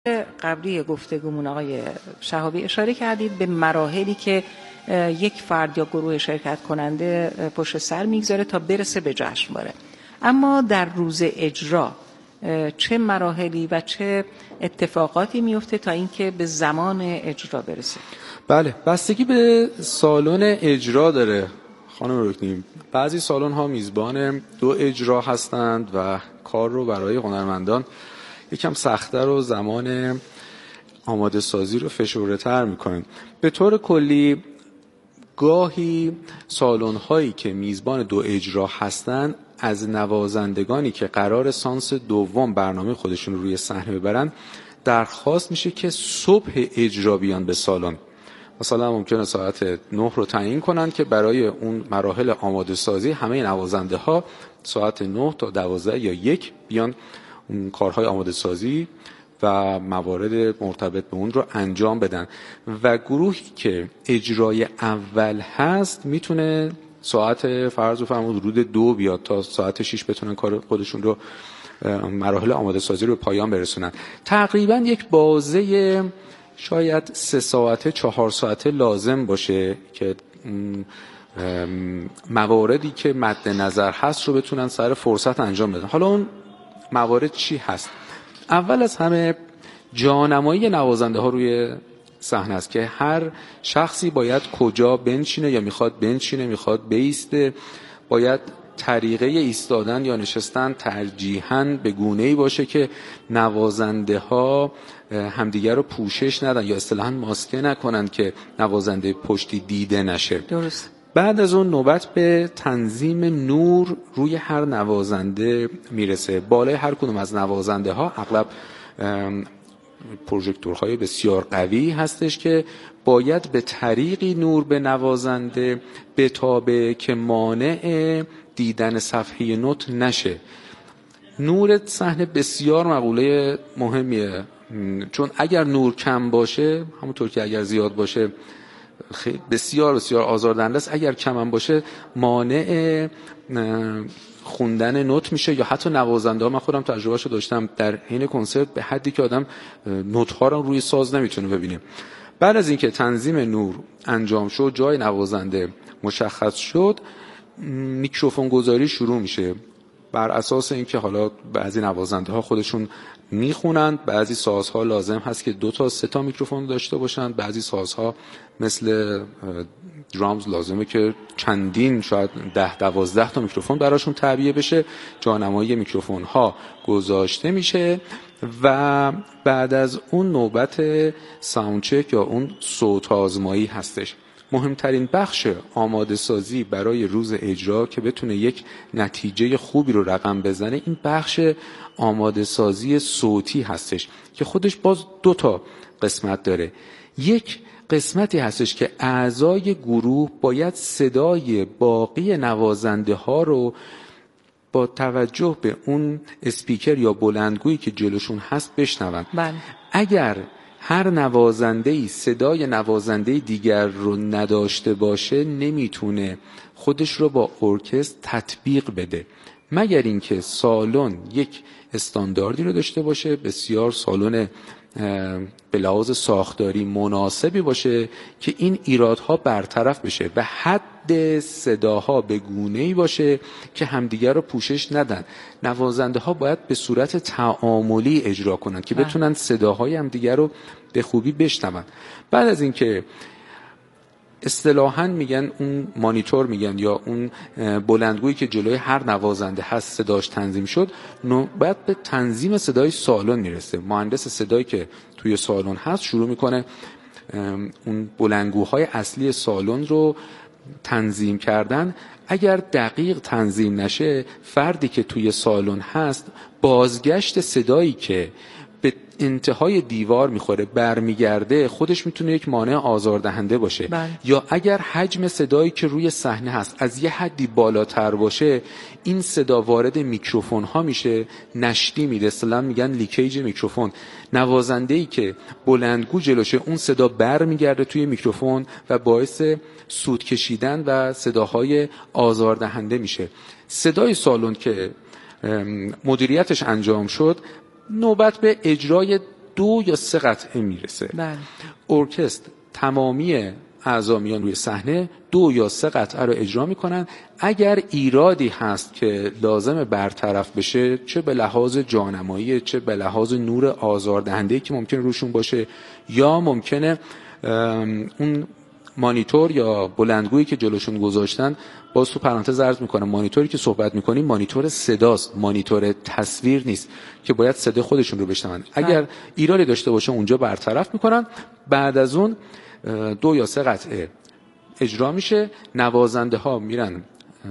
قبلی گفتگومون آقای شهابی اشاره کردید به مراحلی که یک فرد یا گروه شرکت کننده پشت سر میگذاره تا برسه به جشنواره. اما در روز اجرا چه مراحلی و چه اتفاقاتی میفته تا اینکه به زمان اجرا برسه؟ بله، بستگی به سالن اجرا داره خانم رکنی. بعضی سالن ها میزبان 2 اجرا هستند و کار رو برای هنرمندان یکم سخت‌تر و زمان آماده سازی رو فشرده‌تر میکنن. به طور کلی گاهی سالن هایی که میزبان 2 اجرا هستند از نوازندگانی که قرار سانس دوم برنامه خودشون رو روی صحنه ببرن درخواست میشه که صبح اجرا بیان به سالن. مثلا ممکنه ساعت 9 رو تعیین کنن که برای اون مراحل آماده سازی همه نوازنده ها ساعت 9 تا 12 یا 1 بیان اون کارهای آماده سازی و موارد مرتبط به اون رو انجام بدن و گروهی که اجرای اول هست میتونه ساعت فرض بفرمایید حدود 2 بیاد تا ساعت 6 بتونن کار خودشون رو مراحل آماده سازی رو به پایان برسونن. تقریبا یک بازه شاید 3 ساعته 4 ساعته لازم باشه که مواردی که مد نظر هست رو بتونن سر فرصت انجام بدن. حالا اون موارد چی هست؟ اول از همه جانمایی نوازنده ها روی صحنه است که هر شخصی باید کجا بنشینه یا میخواد بنشینه، میخواد بایسته، باید طریقه ایستادن یا نشستن ترجیحاً به گونه‌ای باشه که نوازنده ها همدیگر رو پوشش ندن یا اصطلاحاً ماسکه نکنن که نوازنده پشتی دیده نشه. درست. بعد از اون نوبت به تنظیم نور روی هر نوازنده میرسه. بالای هر کدوم از نوازنده ها اغلب پروژکتورهای بسیار قوی هستش که باید به طریقی نور به نوازنده بتابه که مانع دیدن صفحه نوت نشه. نور صحنه بسیار مقوله مهمیه، چون اگر نور کم باشه همونطور که اگر زیاد باشه بسیار بسیار آزاردهنده است، اگر کم هم باشه مانع خوندن نوت میشه یا حتی نوازنده ها. من خودم تجربهشو داشتم در حین کنسرت به حدی که آدم نوت ها رو روی ساز نمیتونه ببینه. بعد از اینکه تنظیم نور انجام شد، جای نوازنده مشخص شد، میکروفون گذاری شروع میشه. بر اساس اینکه حالا بعضی نوازنده ها خودشون میخونند، بعضی سازها لازم هست که 2 تا 3 تا میکروفون داشته باشند، بعضی سازها مثل درامز لازمه که چندین شاید 10-12 تا میکروفون براشون تعبیه بشه. جانمایی میکروفون ها گذاشته میشه و بعد از اون نوبت ساوندچک یا اون صوت آزمایی هستش. مهمترین بخش آماده سازی برای روز اجرا که بتونه یک نتیجه خوبی رو رقم بزنه، این بخش آماده سازی صوتی هستش که خودش باز 2 تا قسمت داره. یک قسمتی هستش که اعضای گروه باید صدای باقی نوازنده ها رو با توجه به اون اسپیکر یا بلندگویی که جلوشون هست بشنون. بله. اگر هر نوازنده‌ای صدای نوازنده دیگر رو نداشته باشه نمیتونه خودش رو با ارکستر تطبیق بده، مگر اینکه سالن یک استانداردی رو داشته باشه، بسیار سالن به لحاظ ساختاری مناسبی باشه که این ایرادها برطرف بشه و حد صداها به گونه‌ای باشه که همدیگر رو پوشش ندن. نوازنده ها باید به صورت تعاملی اجرا کنن که بتونن صداهای همدیگر رو به خوبی بشنون. بعد از اینکه اصطلاحاً میگن اون مانیتور میگن یا اون بلندگویی که جلوی هر نوازنده هست صداش تنظیم شد، بعد به تنظیم صدای سالن میرسه. مهندس صدایی که توی سالن هست شروع میکنه اون بلندگوهای اصلی سالن رو تنظیم کردن. اگر دقیق تنظیم نشه، فردی که توی سالن هست بازگشت صدایی که به انتهای دیوار میخوره برمیگرده، خودش میتونه یک مانع آزاردهنده باشه. بله. یا اگر حجم صدایی که روی صحنه هست از یه حدی بالاتر باشه، این صدا وارد میکروفون ها میشه، نشتی میده، اصطلاحاً میگن لیکیج میکروفون. نوازنده‌ای که بلندگو جلوشه اون صدا برمیگرده توی میکروفون و باعث سود کشیدن و صداهای آزاردهنده میشه. صدای سالن که مدیریتش انجام شد، نوبت به اجرای 2 یا 3 قطعه میرسه. بله. ارکستر تمامی اعضا میان روی صحنه 2 یا 3 قطعه رو اجرا میکنن. اگر ایرادی هست که لازم برطرف بشه، چه به لحاظ جانمایی، چه به لحاظ نور آزاردهنده‌ای که ممکن روشون باشه، یا ممکنه اون مانیتور یا بلندگویی که جلوشون گذاشتن، باز تو پرانتز عرض میکنم مانیتوری که صحبت میکنیم مانیتور صداست، مانیتور تصویر نیست که باید صدا خودشون رو بشنون. اگر ایرادی داشته باشه اونجا برطرف میکنن. بعد از اون 2 یا 3 قطعه اجرا میشه. نوازنده ها میرن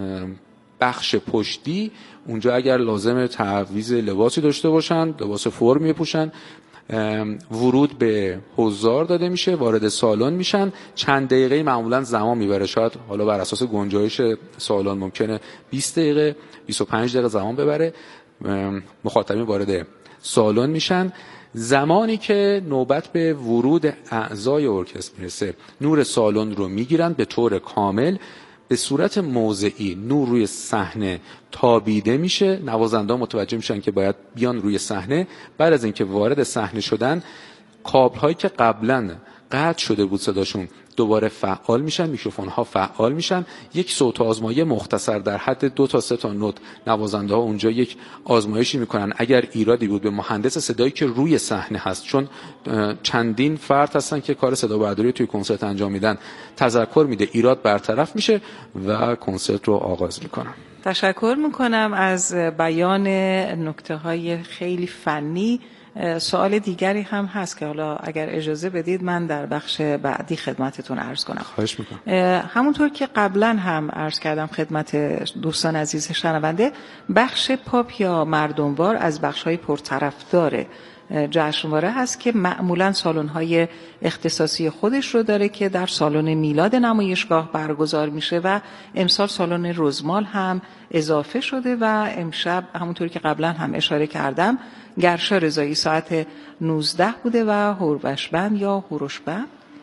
بخش پشتی، اونجا اگر لازم تعویض لباسی داشته باشن لباس فرمی بپوشن. ورود به حضار داده میشه، وارد سالن میشن. چند دقیقه معمولا زمان میبره، شاید حالا بر اساس گنجایش سالن ممکنه 20 دقیقه 25 دقیقه زمان ببره. مخاطبین وارد سالن میشن. زمانی که نوبت به ورود اعضای ارکستر میرسه، نور سالن رو میگیرن به طور کامل. به صورت موضعی نور روی صحنه تابیده میشه. نوازنده ها متوجه میشن که باید بیان روی صحنه. بعد از اینکه وارد صحنه شدن، کابل هایی که قبلا قطع شده بود صداشون دوباره فعال میشن، میکروفون ها فعال میشن. یک صوت آزمایی مختصر در حد 2 تا 3 تا نوت نوازنده ها اونجا یک آزمایشی میکنن. اگر ایرادی بود به مهندس صدایی که روی صحنه هست، چون چندین فرد هستن که کار صدا برداری توی کنسرت انجام میدن، تذکر میده، ایراد برطرف میشه و کنسرت رو آغاز میکنن. تشکر میکنم از بیان نکته های خیلی فنی. سوال دیگری هم هست که حالا اگر اجازه بدید من در بخش بعدی خدمتتون عرض کنم. خواهش میکنم. همونطور که قبلا هم عرض کردم خدمت دوستان عزیز شنونده، بخش پاپ یا مردموار از بخش‌های پرطرفدار جشنواره هست که معمولاً سالن‌های اختصاصی خودش رو داره که در سالن میلاد نمایشگاه برگزار میشه و امسال سالن رزمال هم اضافه شده و امشب همونطوری که قبلا هم اشاره کردم گرشا رضایی ساعت 19 بوده و هوربش بند یا هوروش بند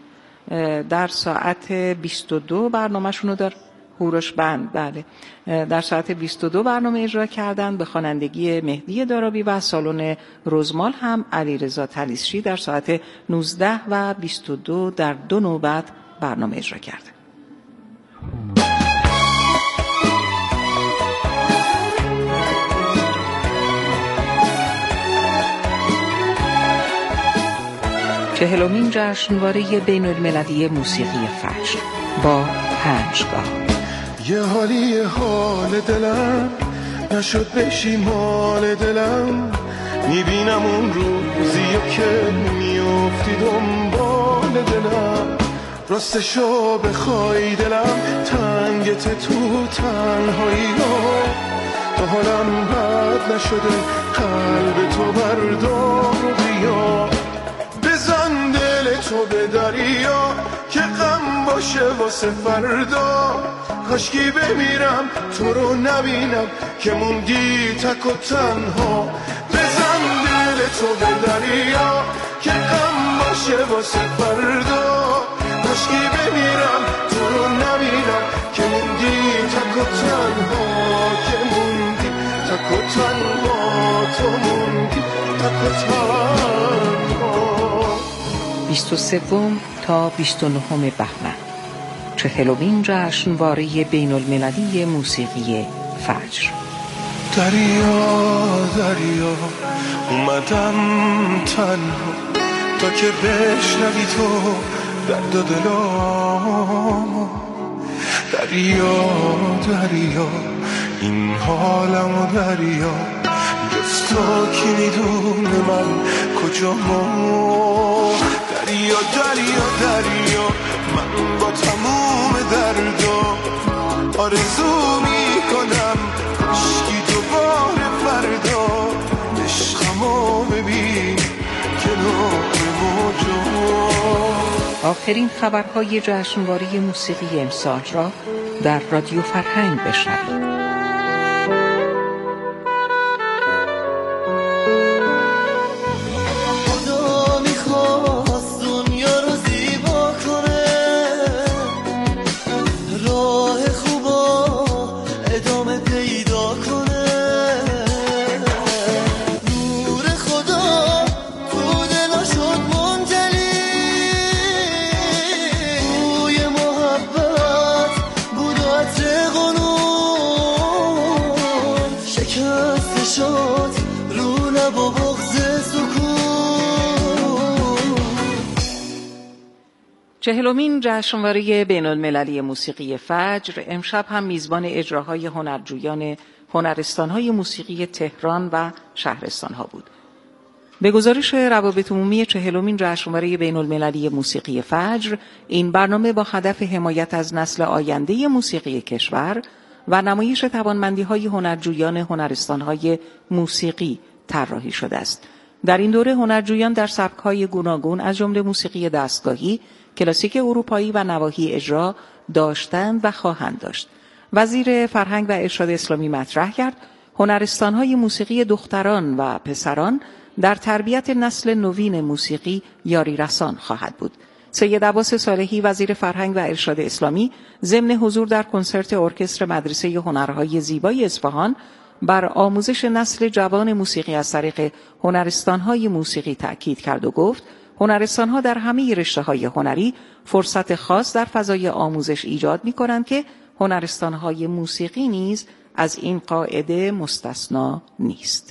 در ساعت 22 برنامه‌شون رو داره. هوروش بند بله، در ساعت 22 برنامه اجرا کردن به خوانندگی مهدی دارابی و سالن رزمال هم علیرضا طلیسچی در ساعت 19 و 22 در 2 نوبت برنامه اجرا کرده. چهلمین جشنواره بین المللی موسیقی فجر با 5 گاه. یه حالی حال دلم نشد بشی مال دلم، میبینم اون روزی که میافتی دنبال دلم، راستشو بخوای دلم تنگت تو تنهایی ها، تا حالم بد نشده قلب تو بردار و بیا، بزن دل تو به دریا که غم باشه واسه فردا، کاشکی بمیرم تو رو نبینم که موندی تک و تنها، بزن دل تو به دریا که غم باشه واسه فردا، کاشکی بمیرم تو رو نبینم که موندی تک و تنها، که موندی تک و تنها، تو موندی تک و تنها. 23 تا 29 بهمن 40مین جشنواره بین المللی موسیقی فجر. دریا دریا اومدم تنها تا که بشنوی تو درد دلامو، دریا دریا این حالمو دریا، جز تو کی میدونه من کجامو، دریا دریا دریا من با تموم دردا آرزو میکنم کاشکی دوباره فردا عشقمو ببین کنار موجا. آخرین خبرهای جشنواره موسیقی امسال را در رادیو فرهنگ بشنوید. نور خدا تو دل 40مین جشنواره بین‌المللی موسیقی فجر امشب هم میزبان اجراهای هنرجویان هنرستان‌های موسیقی تهران و شهرستان‌ها بود. به گزارش روابط عمومی 40مین جشنواره بین‌المللی موسیقی فجر، این برنامه با هدف حمایت از نسل آینده موسیقی کشور و نمایش توانمندی‌های هنرجویان هنرستان‌های موسیقی طراحی شده است. در این دوره هنرجویان در سبک‌های گوناگون از جمله موسیقی دستگاهی، کلاسیک اروپایی و نواحی اجرا داشتند و خواهند داشت. وزیر فرهنگ و ارشاد اسلامی مطرح کرد هنرستان‌های موسیقی دختران و پسران در تربیت نسل نوین موسیقی یاری رسان خواهد بود. سید عباس صالحی وزیر فرهنگ و ارشاد اسلامی ضمن حضور در کنسرت ارکستر مدرسه هنرهای زیبای اصفهان بر آموزش نسل جوان موسیقی از طریق هنرستان‌های موسیقی تأکید کرد و گفت هنرستان‌ها در همه رشته‌های هنری فرصت خاص در فضای آموزش ایجاد می‌کنند که هنرستان‌های موسیقی نیز از این قاعده مستثنا نیست.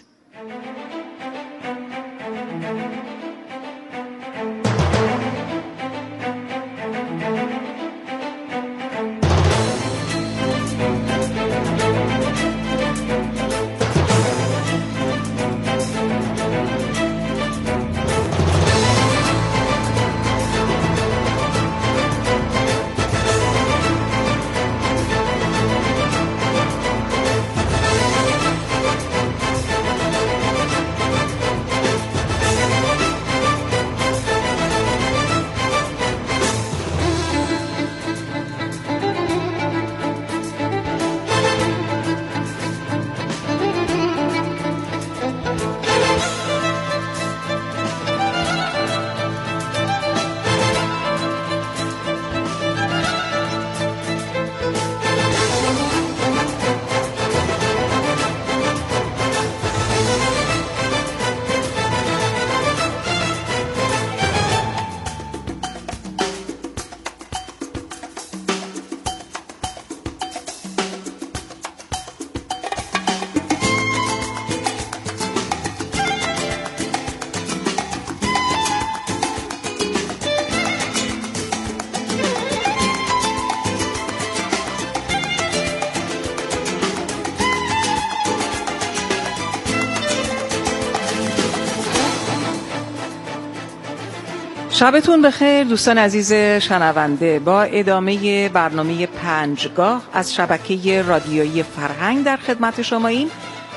شبتون بخیر دوستان عزیز شنونده. با ادامه برنامه پنجگاه از شبکه رادیویی فرهنگ در خدمت شماییم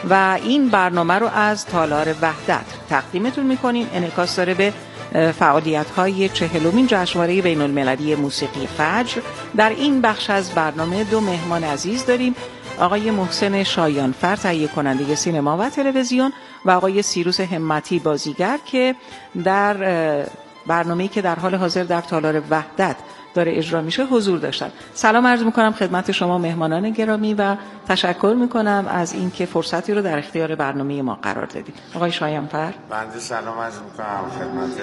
و این برنامه رو از تالار وحدت تقدیمتون میکنیم. انعکاس داره به فعالیت‌های 40مین جشنواره بین‌المللی موسیقی فجر. در این بخش از برنامه دو مهمان عزیز داریم، آقای محسن شایانفر تهیه کننده سینما و تلویزیون و آقای سیروس همتی بازیگر که در برنامه‌ای که در حال حاضر در تالار وحدت داره اجرا میشه حضور داشتن. سلام عرض میکنم خدمت شما مهمانان گرامی و تشکر میکنم از اینکه فرصتی رو در اختیار برنامه ما قرار دادید. آقای شایانفر. بنده سلام عرض میکنم خدمت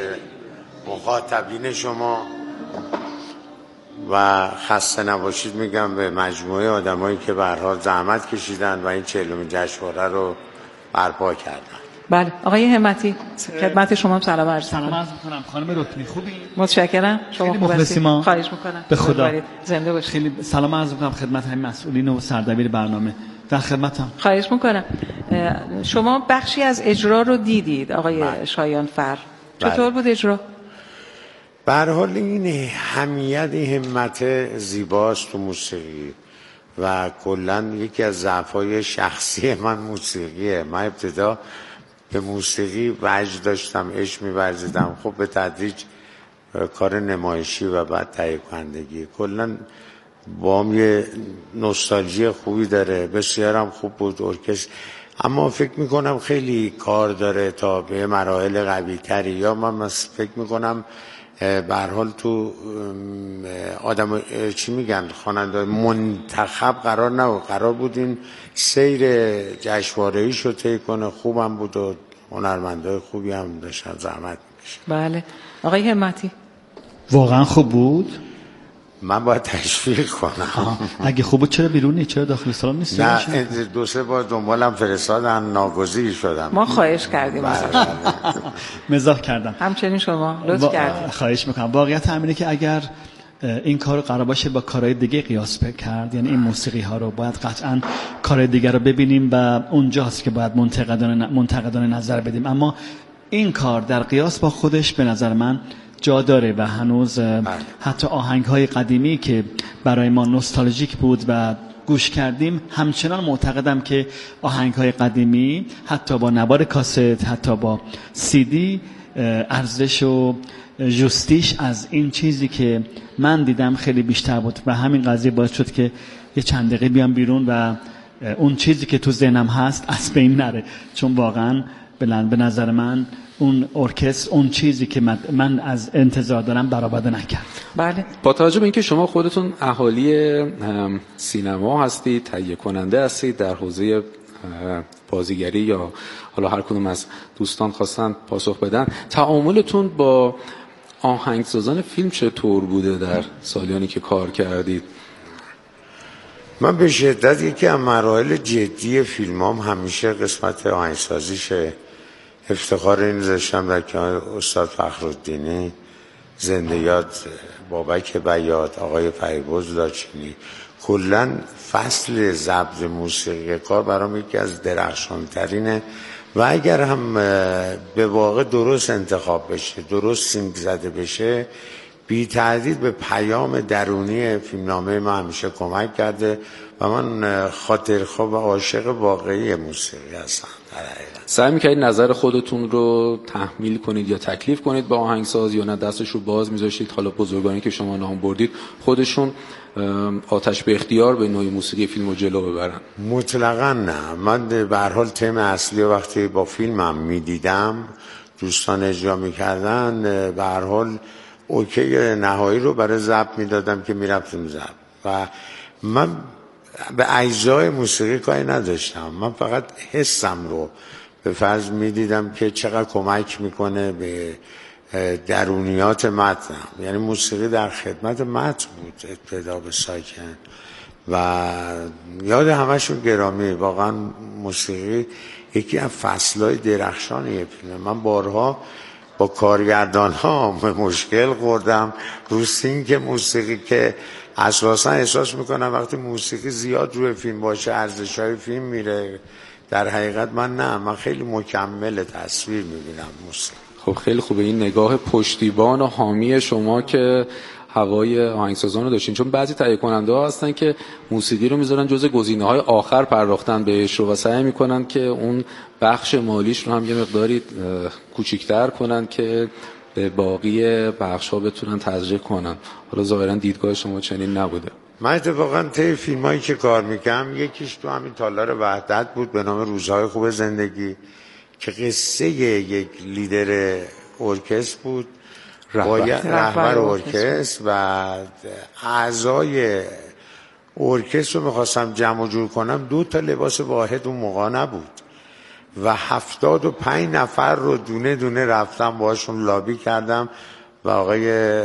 مخاطبین شما و خسته نباشید میگم به مجموعه آدمایی که به هر حال زحمت کشیدن و این 40مین جشنواره رو برپا کردن. بله آقای همتی خدمت شما سلام عرض می‌کنم. خانم رکنی خوبی؟ متشکرم. شما خوب هستید؟ خواهش می‌کنم. به خدا زنده باشید. خیلی سلام عرض می‌کنم خدمت همین مسئولین و سردبیر برنامه. در خدمتم. خواهش می‌کنم. شما بخشی از اجرا رو دیدید آقای شایانفر. چطور بود اجرا؟ به هر حال این حمیت همت زیباست تو موسیقی و کلاً یکی از ضعف‌های شخصی من موسیقیه. من ابتدا به موسیقی وجد داشتم، عشق می‌ورزیدم، خب به تدریج کار نمایشی و بعد تهیه کنندگی کلاً با هم یه نوستالژی خوبی داره. بسیارم خوب بود ارکستر، اما فکر میکنم خیلی کار داره تا به مراحل قوی تری. یا من فکر میکنم به هر حال تو آدم چی میگن خواننده منتخب قرار بود این سیر جشنواره‌ای شو طی کنه. خوبم بود و هنرمندای خوبی هم داشتن زحمت میکشن. بله آقای همتی. واقعا خوب بود. من باید تشویق کنم. اگه خوب بود چرا بیرونی؟ چرا داخل سالن نیستی؟ نه 2-3 بار دنبالم فرستادن، ناگزیر شدم. ما خواهش کردیم مزاح کردم. همچنین شما لطف کردید. خواهش میکنم. واقعیت همینه که اگر این کارو قرار باشه با کارهای دیگه قیاس کرد، یعنی این موسیقی ها رو باید قطعا کارهای دیگه رو ببینیم و اونجاست که باید منتقدانه نظر بدیم. اما این کار در قیاس با خودش به نظر من جا داره و هنوز حتی آهنگ‌های قدیمی که برای ما نوستالژیک بود و گوش کردیم، همچنان معتقدم که آهنگ‌های قدیمی حتی با نوار کاست، حتی با CD، ارزش و جستیش از این چیزی که من دیدم خیلی بیشتر بود و همین قضیه باعث شد که یه چند دقیقه بیام بیرون و اون چیزی که تو ذهنم هست از بین نره، چون واقعا به نظر من اون ارکستر اون چیزی که من از انتظار دارم برآورده نکرد. بله. با توجه به اینکه شما خودتون اهالی سینما هستید، تهیه کننده هستید در حوزه بازیگری یا حالا هر کدوم از دوستان خواستن پاسخ بدن، تعاملتون با آهنگسازان فیلم چطور بوده در سالیانی که کار کردید؟ من به شدت یکی از مراحل جدی فیلمام همیشه قسمت آهنگسازیشه. افتخار این داشتم در کنار استاد فخرالدینی، زنده یاد بابک بیات، آقای فریبرز دارچینی. کلا فصل ضبط موسیقی کار برام یکی از درخشانترینه و اگر هم به واقع درست انتخاب بشه، درست سینک زده بشه، بی تردید به پیام درونی فیلمنامه ما همیشه کمک کرده و من خاطرخواه و عاشق واقعی موسیقی هستم. در حقیقت سعی می‌کنید نظر خودتون رو تحمیل کنید یا تکلیف کنید با آهنگساز، یا نه دستش رو باز می‌ذاشتید حالا بزرگانی که شما نام بردید خودشون آتش به اختیار به نوع موسیقی فیلم رو جلو ببرن؟ مطلقا نه. من به هر حال تم اصلی وقتی با فیلمم می‌دیدم دوستان اجرا می‌کردن، به هر حال اوکی نهایی رو برای ضبط میدادم که میرفتیم ضبط و من به اجزای موسیقی کاری نداشتم. من فقط حسم رو به فرض میدیدم که چقدر کمک میکنه به درونیات متن. یعنی موسیقی در خدمت متن بود ابتدا به ساکن و یاد همشون گرامی. واقعا موسیقی یکی از فصلهای درخشان یه فیلمه. من بارها با کارگردان ها مشکل خوردم رو سینک موسیقی که اساسا احساس میکنم وقتی موسیقی زیاد روی فیلم باشه ارزش‌های فیلم میره. در حقیقت من خیلی مکمل تصویر میبینم موسیقی. خب خیلی خوبه این نگاه پشتیبان و حامی شما که هوای آهنگسازان رو داشتین، چون بعضی تهیه کننده ها هستن که موسیقی رو میذارن جز گزینه‌های آخر پرداختن بهش رو و سعی میکنن که اون بخش مالیش رو هم یه مقداری کوچیک‌تر کنن که به باقی بخش‌ها بتونن تزریق کنن. حالا ظاهرا دیدگاه شما چنین نبوده. من اتفاقا طی فیلمایی که کار میکنم یکیش تو همین تالار وحدت بود به نام روزهای خوب زندگی که قصه یک لیدر ارکستر بود، رهبر ارکستر و اعضای ارکستر رو میخواستم جمع جور کنم. 2 لباس واحد اون موقع نبود و 75 نفر رو دونه دونه رفتم باشون لابی کردم و آقای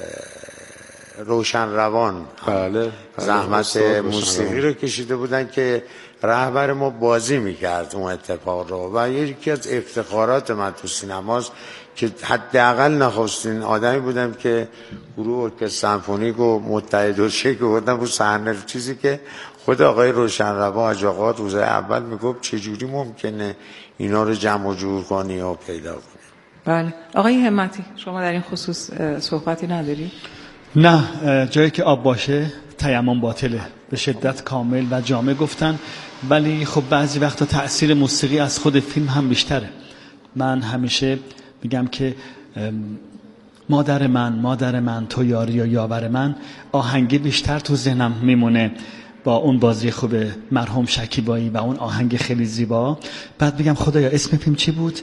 روشن روان زحمت موسیقی رو کشیده بودن که رهبر ما بازی میکرد اون اتفاق رو و یکی از افتخارات من تو سینماست که حداقل نخستین آدمی بودم که گروه ارکستر سمفونیک و متحد الشکل بودم رو صحنه، چیزی که خود آقای روشن روان حاج آقا روز اول میگفت چجوری ممکنه اینا رو جمع و جور کنی و پیدا کنی. بله. آقای همتی شما در این خصوص صحبتی نداری؟ نه، جایی که آب باشه تیمم باطله، به شدت کامل و جامع گفتن. ولی خب بعضی وقتا تأثیر موسیقی از خود فیلم هم بیشتره. من همیشه میگم که مادر من تو یاری و یاور من آهنگی بیشتر تو ذهنم میمونه با اون بازی خوب مرحوم شکیبایی و اون آهنگ خیلی زیبا. بعد بگم خدایا اسم فیلم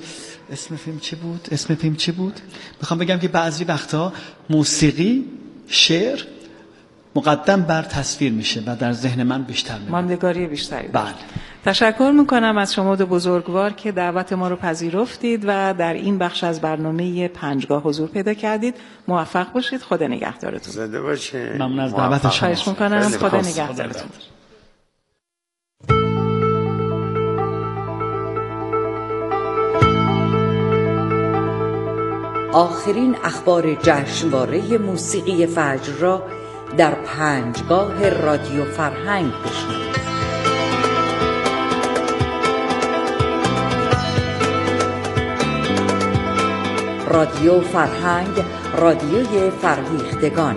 چی بود؟ میخوام بگم که بعضی وقتا موسیقی شعر مقدم بر تصویر میشه و در ذهن من بیشتر میمونه. ماندگاری بیشتری. بله. تشکر میکنم از شما دو بزرگوار که دعوت ما رو پذیرفتید و در این بخش از برنامه پنجگاه حضور پیدا کردید. موفق باشید. خدا نگهدارتون. زنده باشین. ممنون از دعوت شما. خواهش میکنم. خدا نگهدارتون. آخرین اخبار جشنواره موسیقی فجر را در پنجگاه رادیو فرهنگ بشنوید. رادیو فرهنگ، رادیوی فرهیختگان.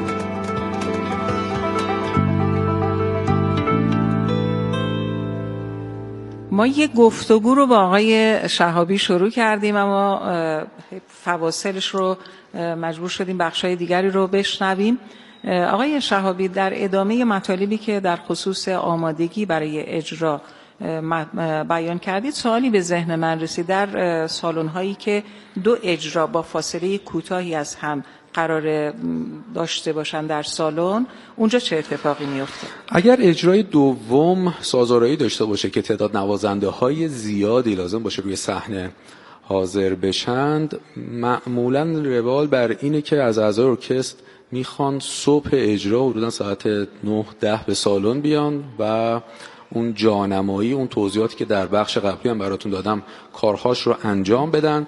ما یک گفتگو رو با آقای شهابی شروع کردیم، اما فواصلش رو مجبور شدیم بخشای دیگری رو بشنویم. آقای شهابی، در ادامه مطالبی که در خصوص آمادگی برای اجرا بیان کردید، سوالی به ذهن من رسید. در سالن‌هایی که دو اجرا با فاصله کوتاهی از هم قرار داشته باشن در سالن، اونجا چه اتفاقی میفته؟ اگر اجرای دوم سازآرایی داشته باشه که تعداد نوازنده‌های زیادی لازم باشه روی صحنه حاضر بشند، معمولاً روال بر اینه که از اعضای ارکستر میخوان صبح اجرا حدوداً ساعت 9-10 به سالن بیان و اون جانمایی، اون توضیحاتی که در بخش قبلی هم براتون دادم، کارهاش رو انجام بدن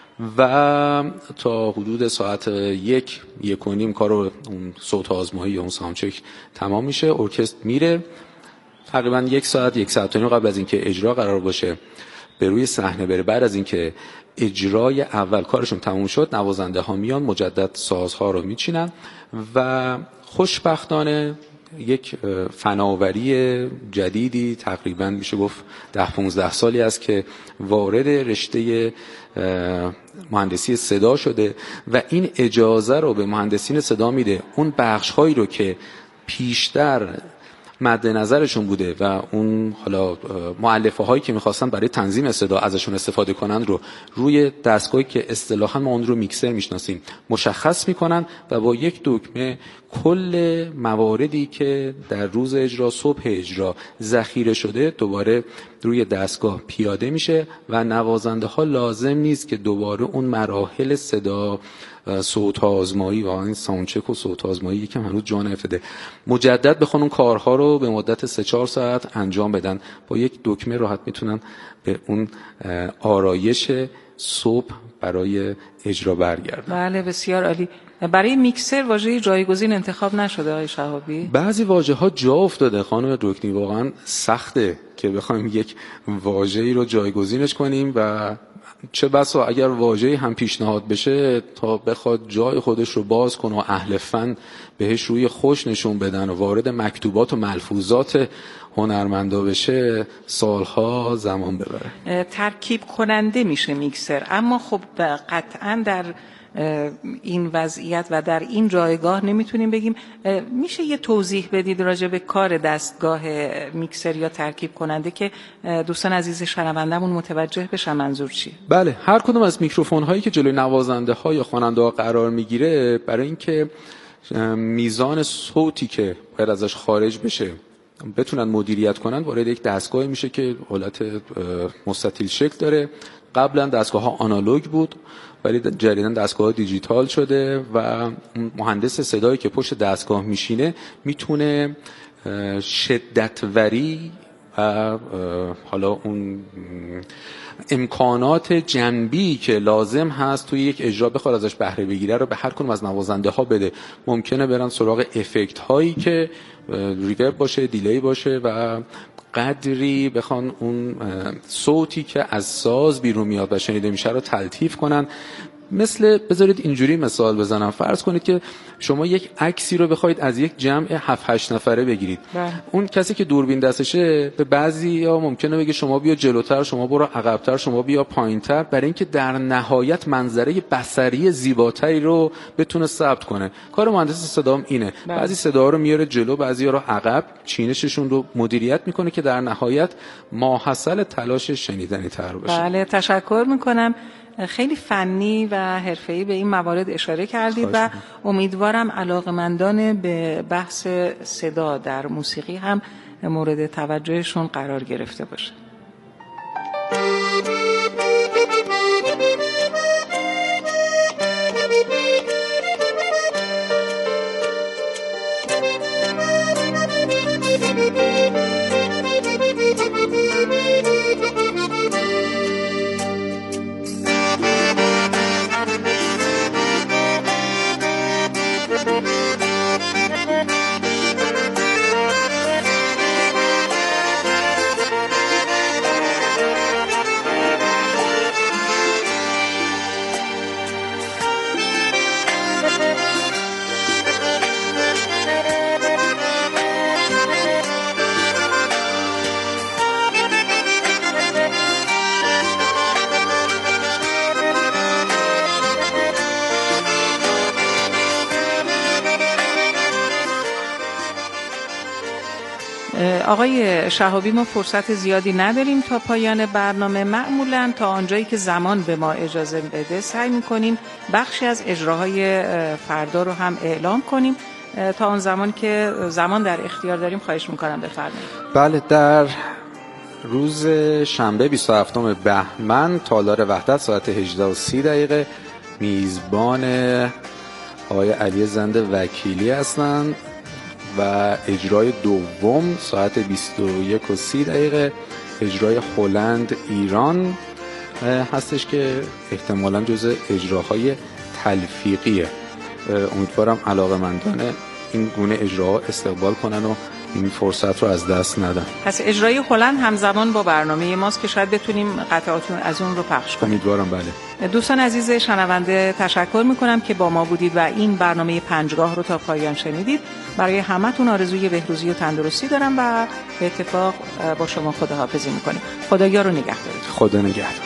و تا حدود ساعت 1-1:30 کار رو اون صوت آزمایی یا اون ساوندچک تمام میشه. ارکستر میره تقریبا 1 ساعت قبل از اینکه اجرا قرار باشه به روی صحنه بره. بعد از اینکه اجرای اول کارشون تموم شد، نوازنده ها میان مجدد سازها رو میچینن و خوشبختانه یک فناوری جدیدی تقریبا میشه گفت 10-15 سالی است که وارد رشته مهندسی صدا شده و این اجازه رو به مهندسین صدا میده اون بخش‌هایی رو که پیشتر مد نظرشون بوده و اون حالا مؤلفه هایی که میخواستن برای تنظیم صدا ازشون استفاده کنن رو روی دستگاهی که اصطلاحاً ما اون رو میکسر میشناسیم مشخص میکنن و با یک دکمه کل مواردی که در روز اجرا، صبح اجرا ذخیره شده دوباره روی دستگاه پیاده میشه و نوازنده ها لازم نیست که دوباره اون مراحل صدا، صوت آزمایی و این ساوندچک و صوت آزمایی یکم هنوز جا نیفتاده، مجدد بخوان اون کارها رو به مدت 3-4 ساعت انجام بدن. با یک دکمه راحت میتونن به اون آرایش صبح برای اجرا برگردن. بله، بسیار عالی. برای میکسر واژه جایگزین انتخاب نشده آقای شهابی؟ بعضی واژه ها جا افتاده خانم دکتری، واقعا سخته که بخوایم یک واژه‌ای رو جایگزینش کنیم و چه بسا اگر واژه‌ای هم پیشنهاد بشه تا بخواد جای خودش رو باز کنه و اهل فن بهش روی خوش نشون بدن و وارد مکتوبات و ملفوظات هنرمندا بشه سالها زمان ببره. ترکیب کننده میشه میکسر، اما خب قطعاً در این وضعیت و در این جایگاه نمیتونیم بگیم. میشه یه توضیح بدید راجع به کار دستگاه میکسر یا ترکیب کننده که دوستان عزیز شنوندمون متوجه بشن منظور چیه؟ بله، هر کدوم از میکروفون هایی که جلوی نوازنده ها یا خواننده ها قرار میگیره برای اینکه میزان صوتی که باید ازش خارج بشه بتونن مدیریت کنن، وارد یک دستگاهی میشه که حالت مستطیل شکل داره. قبلا دستگاه ها آنالوگ بود ولی جدیداً دستگاه دیجیتال شده و مهندس صدایی که پشت دستگاه میشینه میتونه شدتوری و حالا اون امکانات جنبی که لازم هست توی یک اجرا بخواد ازش بهره بگیره رو به هر کدوم از نوازنده ها بده. ممکنه برن سراغ افکت هایی که ریورب باشه، دیلی باشه و قدری بخوان اون صوتی که از ساز بیرون میاد و شنیده میشه رو تلطیف کنن. مثل بذارید اینجوری مثال بزنم، فرض کنید که شما یک عکسی رو بخواید از یک جمع 7-8 نفره بگیرید. اون کسی که دوربین دستشه به بعضیا ممکنه بگه شما بیا جلوتر، شما برو عقب‌تر، شما بیا پایین‌تر، برای اینکه در نهایت منظره بصری زیباتری رو بتونه ثبت کنه. کار مهندس صدام اینه. بعضی صدا رو میاره جلو، بعضیا رو عقب، چینششون رو مدیریت میکنه که در نهایت ماحصل تلاش شنیدنی تر باشه. بله، تشکر میکنم. خیلی فنی و حرفه‌ای به این موارد اشاره کردید و امیدوارم علاقمندان به بحث صدا در موسیقی هم مورد توجهشون قرار گرفته باشه. آقای شهابی، ما فرصت زیادی نداریم تا پایان برنامه. معمولاً تا آنجایی که زمان به ما اجازه بده سعی می‌کنیم بخشی از اجراهای فردا رو هم اعلام کنیم. تا اون زمان که زمان در اختیار داریم خواهش می‌کنم بفرمایید. بله، در روز شنبه 27 بهمن تالار وحدت ساعت 18:30 میزبان آقای علی زند وکیلی هستند و اجرای دوم ساعت 21:30 اجرای هلند ایران هستش که احتمالاً جزء اجراهای تلفیقیه. امیدوارم علاقه‌مندان این گونه اجراها استقبال کنن و این فرصت رو از دست ندن. پس اجرای هلند همزمان با برنامه ماست که شاید بتونیم قطعات از اون رو پخش کنیم. امیدوارم. بله. دوستان عزیز شنونده، تشکر میکنم که با ما بودید و این برنامه پنجگاه رو تا پایان شنیدید. برای همتون آرزوی بهروزی و تندرستی دارم و به اتفاق با شما خداحافظی میکنیم. خدایا رو نگهدارید. خدا نگهدار.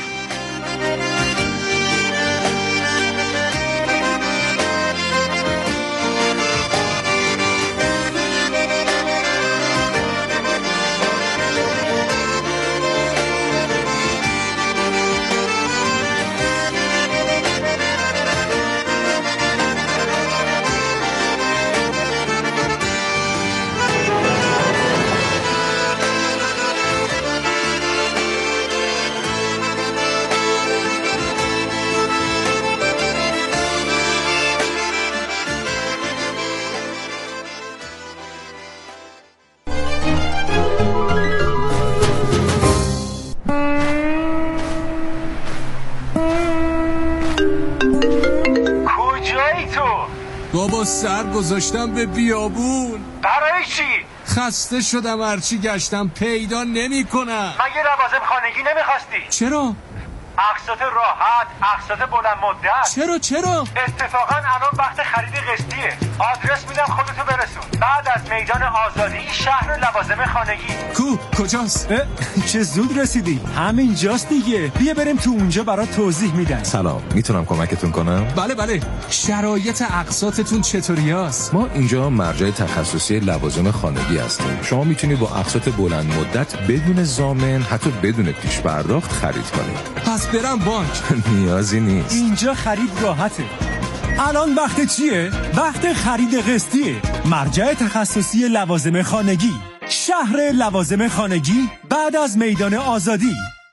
بابا سر گذاشتم به بیابون. برای چی؟ خسته شدم، هرچی گشتم پیدا نمی کنم. مگه لوازم خانگی نمیخواستی؟ چرا؟ اقساط راحت، اقساط بلند مدت. چرا؟ اتفاقا الان وقت خرید قسطیه. آدرس میدم خودتو برسون. بعد از میدان آزادی شهر لوازم خانگی. کجاست؟ چه زود رسیدی. همین جاست دیگه. بیا بریم تو اونجا برات توضیح میدن. سلام، میتونم کمکتون کنم؟ بله. شرایط اقساطتون چطوری است؟ ما اینجا مرجع تخصصی لوازم خانگی هستیم. شما میتونید با اقساط بلند مدت بدون ضامن، حتی بدون پیش پرداخت خرید کنید. پس برم بانک؟ نیازی نیست. اینجا خرید راحته. الان وقت چیه؟ وقت خرید قسطیه. مرجع تخصصی لوازم خانگی، شهر لوازم خانگی بعد از میدان آزادی.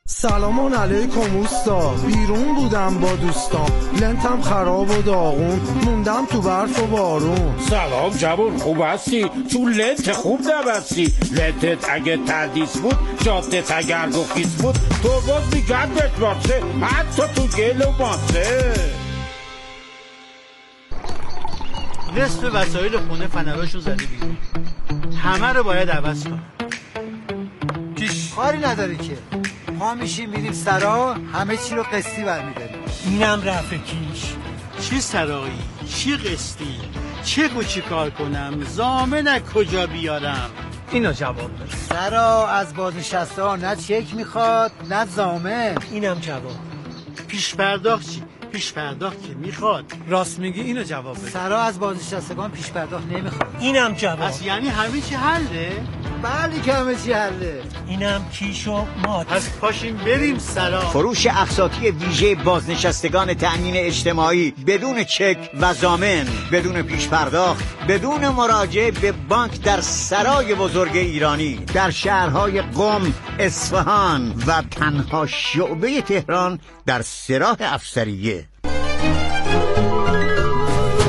سلام علیکم اوستا. بیرون بودم با دوستان، لنتم خراب و داغون، موندم تو برف و بارون. سلام جوان، خوب هستی؟ تو لنت خوب نبستی. لنتت اگه تردیس بود، جادت اگر گفیس بود، تو باز میگردت باشه، حتی تو گل و ماسه. نصف وسایل خونه فنراشون زده بیرون، همه رو باید عوض کنم. کاری نداری که ما میشیم میریم سرا، همه چی رو قسطی برمیداریم. اینم رفع کیش. چی سرایی؟ چی قسطی؟ چی کار کنم؟ ضامن کجا بیارم؟ اینو جواب بده. سرا از بازنشسته ها نه چک میخواد نه ضامن. اینم جواب. پیش پرداخت چی؟ پیش پرداخت که میخواد. راست میگی، اینو جواب بده. سرا از بازنشستگان پیش پرداخت نمیخواد. اینم جواب. پس یعنی همه چی حله؟ بله که همه چی حله. اینم کیش و مات. پس پاشیم بریم سرا. فروش اقساطی ویژه بازنشستگان تأمین اجتماعی بدون چک و ضامن، بدون پیش پرداخت، بدون مراجعه به بانک در سرای بزرگ ایرانی در شهرهای قم، اصفهان و تنها شعبه تهران در سراح افسریه.